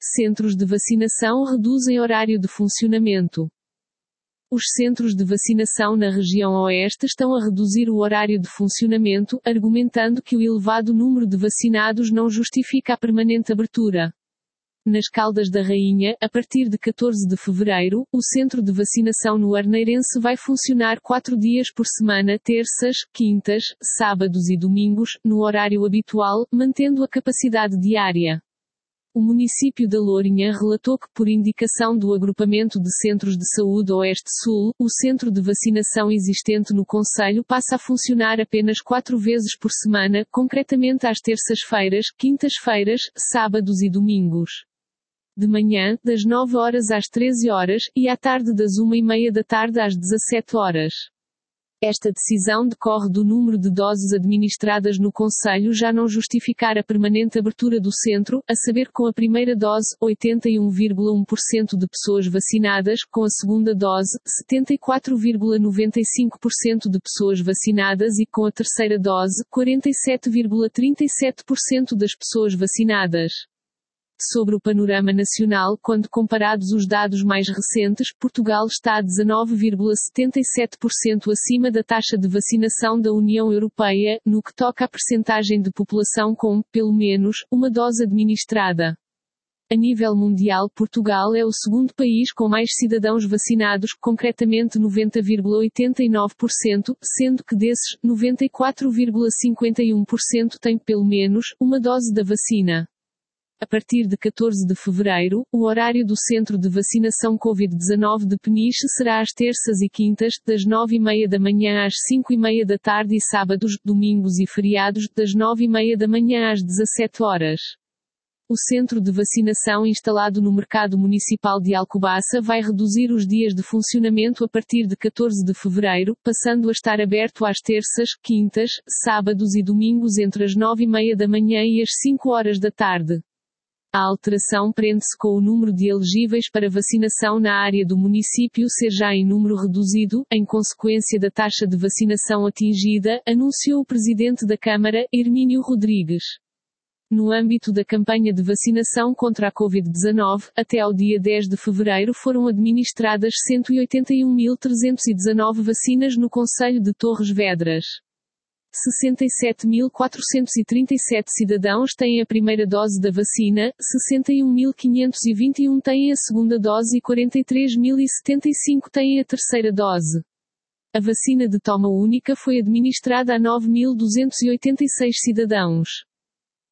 Centros de vacinação reduzem horário de funcionamento. Os centros de vacinação na região Oeste estão a reduzir o horário de funcionamento, argumentando que o elevado número de vacinados não justifica a permanente abertura. Nas Caldas da Rainha, a partir de 14 de fevereiro, o centro de vacinação no Arneirense vai funcionar 4 dias por semana, terças, quintas, sábados e domingos, no horário habitual, mantendo a capacidade diária. O município da Lourinhã relatou que, por indicação do Agrupamento de Centros de Saúde Oeste-Sul, o centro de vacinação existente no concelho passa a funcionar apenas 4 vezes por semana, concretamente às terças-feiras, quintas-feiras, sábados e domingos. De manhã, das 9 horas às 13 horas, e à tarde das 1h30 da tarde às 17 horas. Esta decisão decorre do número de doses administradas no concelho já não justificar a permanente abertura do centro, a saber com a primeira dose, 81,1% de pessoas vacinadas, com a segunda dose, 74,95% de pessoas vacinadas e com a terceira dose, 47,37% das pessoas vacinadas. Sobre o panorama nacional, quando comparados os dados mais recentes, Portugal está a 19,77% acima da taxa de vacinação da União Europeia, no que toca à percentagem de população com, pelo menos, uma dose administrada. A nível mundial, Portugal é o segundo país com mais cidadãos vacinados, concretamente 90,89%, sendo que desses, 94,51% têm, pelo menos, uma dose da vacina. A partir de 14 de fevereiro, o horário do Centro de Vacinação Covid-19 de Peniche será às terças e quintas, das 9h30 da manhã às 5h30 da tarde e sábados, domingos e feriados, das 9h30 da manhã às 17 horas. O centro de vacinação instalado no Mercado Municipal de Alcobaça vai reduzir os dias de funcionamento a partir de 14 de fevereiro, passando a estar aberto às terças, quintas, sábados e domingos entre as 9h30 da manhã e as 5 horas da tarde. A alteração prende-se com o número de elegíveis para vacinação na área do município ser já em número reduzido, em consequência da taxa de vacinação atingida, anunciou o presidente da Câmara, Hermínio Rodrigues. No âmbito da campanha de vacinação contra a Covid-19, até ao dia 10 de fevereiro foram administradas 181.319 vacinas no concelho de Torres Vedras. 67.437 cidadãos têm a primeira dose da vacina, 61.521 têm a segunda dose e 43.075 têm a terceira dose. A vacina de toma única foi administrada a 9.286 cidadãos.